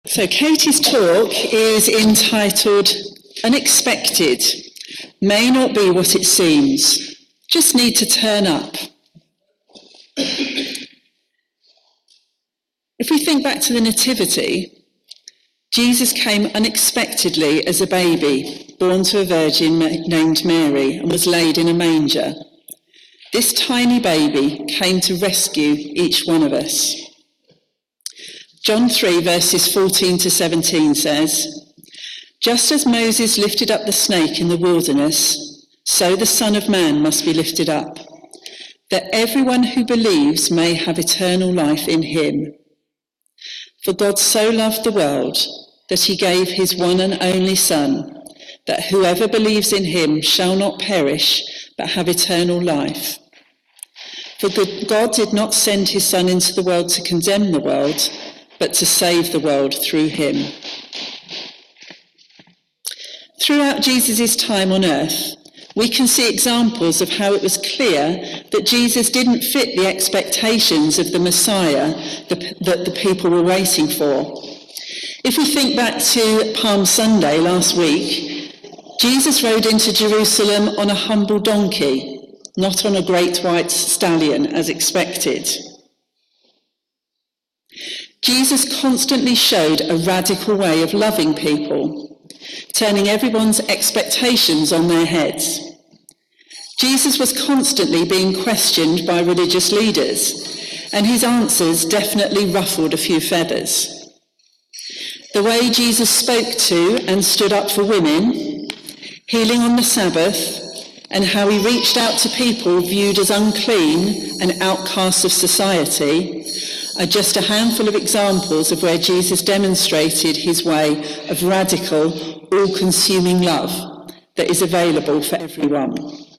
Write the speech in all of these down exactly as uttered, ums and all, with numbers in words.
So Katie's talk is entitled Unexpected. May not be what it seems. Just need to turn up. If we think back to the Nativity, Jesus came unexpectedly as a baby, born to a virgin named Mary, and was laid in a manger. This tiny baby came to rescue each one of us. John three, verses fourteen to seventeen says, "Just as Moses lifted up the snake in the wilderness, so the Son of Man must be lifted up, that everyone who believes may have eternal life in him. For God so loved the world that he gave his one and only Son, that whoever believes in him shall not perish, but have eternal life. For God did not send his Son into the world to condemn the world, but to save the world through him." Throughout Jesus' time on earth, we can see examples of how it was clear that Jesus didn't fit the expectations of the Messiah that the people were waiting for. If we think back to Palm Sunday last week, Jesus rode into Jerusalem on a humble donkey, not on a great white stallion as expected. Jesus constantly showed a radical way of loving people, turning everyone's expectations on their heads. Jesus was constantly being questioned by religious leaders, and his answers definitely ruffled a few feathers. The way Jesus spoke to and stood up for women, healing on the Sabbath, and how he reached out to people viewed as unclean and outcasts of society are just a handful of examples of where Jesus demonstrated his way of radical, all-consuming love that is available for everyone.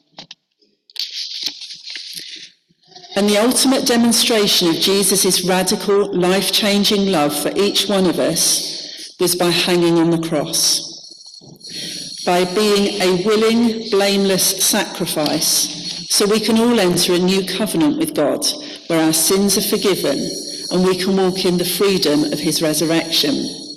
And the ultimate demonstration of Jesus' radical, life-changing love for each one of us was by hanging on the cross. By being a willing, blameless sacrifice, so we can all enter a new covenant with God, where our sins are forgiven and we can walk in the freedom of his resurrection.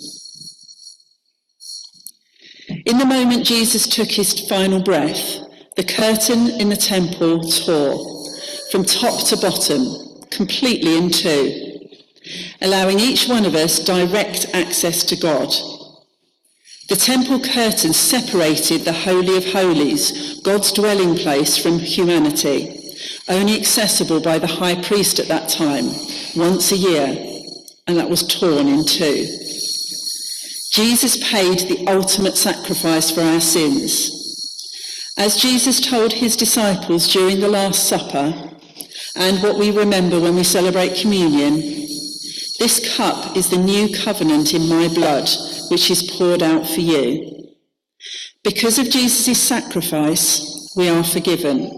In the moment Jesus took his final breath, the curtain in the temple tore, from top to bottom, completely in two, allowing each one of us direct access to God. The temple curtain separated the Holy of Holies, God's dwelling place, from humanity, only accessible by the high priest at that time, once a year, and that was torn in two. Jesus paid the ultimate sacrifice for our sins. As Jesus told his disciples during the Last Supper, and what we remember when we celebrate communion, "This cup is the new covenant in my blood, which is poured out for you." Because of Jesus' sacrifice, we are forgiven.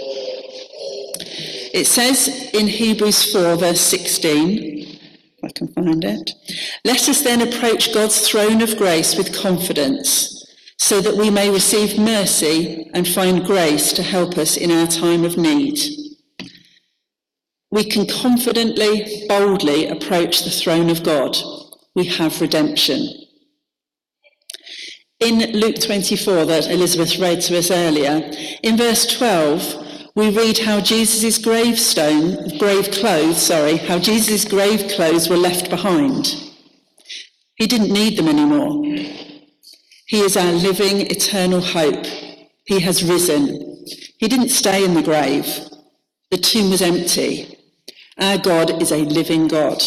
It says in Hebrews four, verse sixteen, if I can find it, "Let us then approach God's throne of grace with confidence, so that we may receive mercy and find grace to help us in our time of need." We can confidently, boldly approach the throne of God. We have redemption. In Luke twenty-four, that Elizabeth read to us earlier, in verse twelve, we read how Jesus' gravestone, grave clothes, sorry, how Jesus' grave clothes were left behind. He didn't need them anymore. He is our living, eternal hope. He has risen. He didn't stay in the grave. The tomb was empty. Our God is a living God.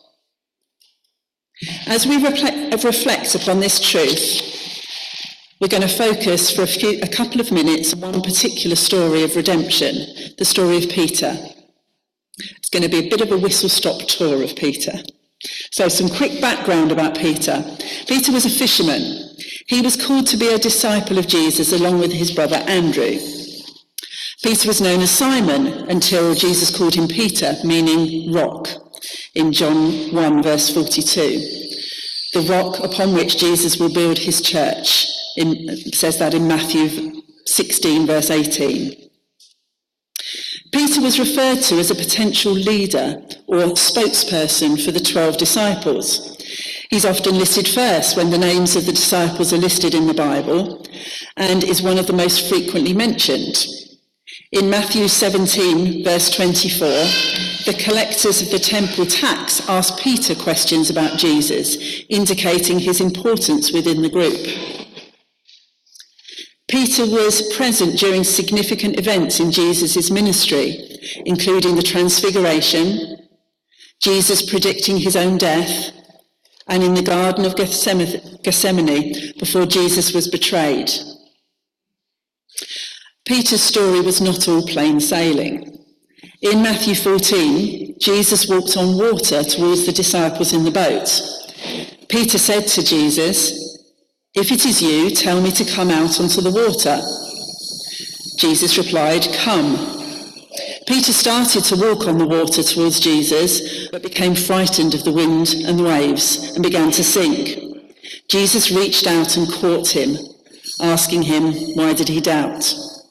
As we reflect, reflect upon this truth, we're going to focus for a, few, a couple of minutes on one particular story of redemption, the story of Peter. It's going to be a bit of a whistle-stop tour of Peter. So some quick background about Peter. Peter was a fisherman. He was called to be a disciple of Jesus along with his brother Andrew. Peter was known as Simon until Jesus called him Peter, meaning rock, in John one, verse forty-two. The rock upon which Jesus will build his church. It says that in Matthew sixteen, verse eighteen. Peter was referred to as a potential leader or spokesperson for the twelve disciples. He's often listed first when the names of the disciples are listed in the Bible, and is one of the most frequently mentioned. In Matthew seventeen, verse twenty-four, the collectors of the temple tax asked Peter questions about Jesus, indicating his importance within the group. Peter was present during significant events in Jesus' ministry, including the Transfiguration, Jesus predicting his own death, and in the Garden of Gethsemane before Jesus was betrayed. Peter's story was not all plain sailing. In Matthew fourteen, Jesus walked on water towards the disciples in the boat. Peter said to Jesus, "If it is you, tell me to come out onto the water." Jesus replied, "Come." Peter started to walk on the water towards Jesus, but became frightened of the wind and the waves and began to sink. Jesus reached out and caught him, asking him, why did he doubt?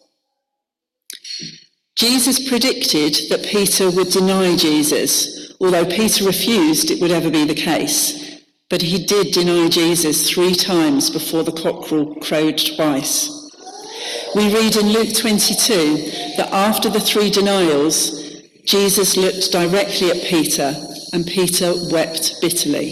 Jesus predicted that Peter would deny Jesus, although Peter refused it would ever be the case. But he did deny Jesus three times before the cock crowed twice. We read in Luke twenty-two that after the three denials, Jesus looked directly at Peter, and Peter wept bitterly.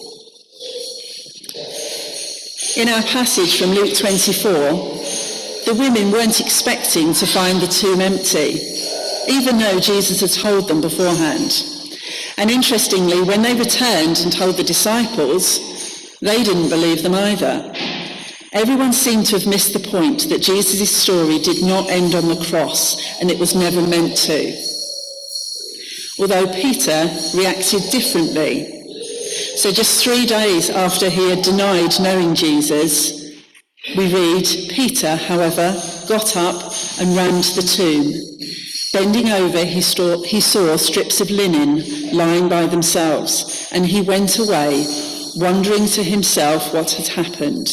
In our passage from Luke twenty-four, the women weren't expecting to find the tomb empty, even though Jesus had told them beforehand. And interestingly, when they returned and told the disciples, they didn't believe them either. Everyone seemed to have missed the point that Jesus' story did not end on the cross, and it was never meant to. Although Peter reacted differently. So just three days after he had denied knowing Jesus, we read, Peter, however, got up and ran to the tomb. Bending over, he saw, he saw strips of linen lying by themselves, and he went away, wondering to himself what had happened.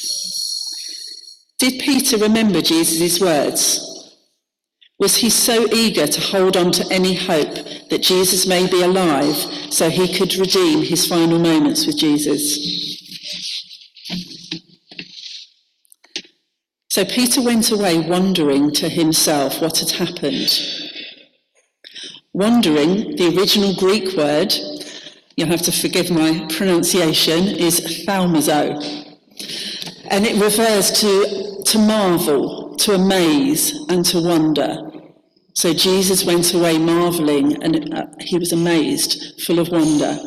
Did Peter remember Jesus' words? Was he so eager to hold on to any hope that Jesus may be alive so he could redeem his final moments with Jesus? So Peter went away wondering to himself what had happened. Wondering, the original Greek word, you'll have to forgive my pronunciation, is thaumazo. And it refers to, to marvel, to amaze, and to wonder. So Jesus went away marveling, and uh, he was amazed, full of wonder.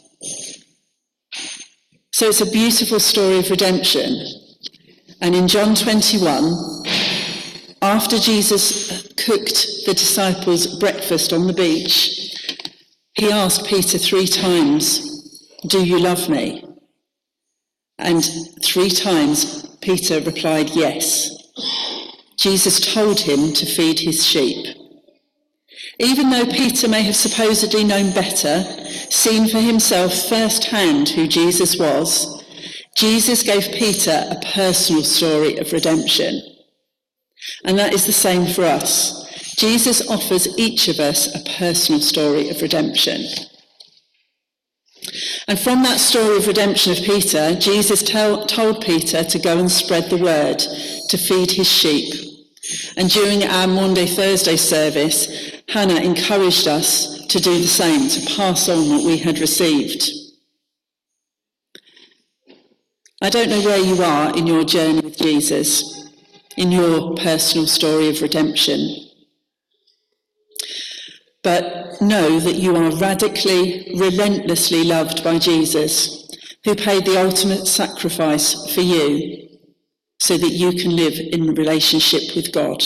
So it's a beautiful story of redemption. And in John twenty-one, after Jesus cooked the disciples breakfast on the beach, he asked Peter three times, "Do you love me?" And three times Peter replied, "Yes." Jesus told him to feed his sheep. Even though Peter may have supposedly known better, seen for himself firsthand who Jesus was, Jesus gave Peter a personal story of redemption. And that is the same for us. Jesus offers each of us a personal story of redemption. And from that story of redemption of Peter, Jesus tell, told Peter to go and spread the word, to feed his sheep. And during our Maundy Thursday service, Hannah encouraged us to do the same, to pass on what we had received. I don't know where you are in your journey with Jesus, in your personal story of redemption. But know that you are radically, relentlessly loved by Jesus, who paid the ultimate sacrifice for you, so that you can live in relationship with God.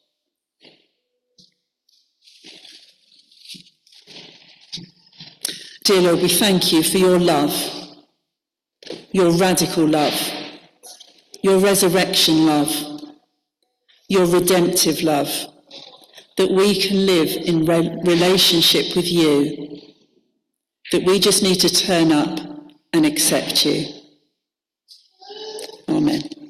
Dear Lord, we thank you for your love, your radical love, your resurrection love, your redemptive love, that we can live in re- relationship with you, that we just need to turn up and accept you. Amen.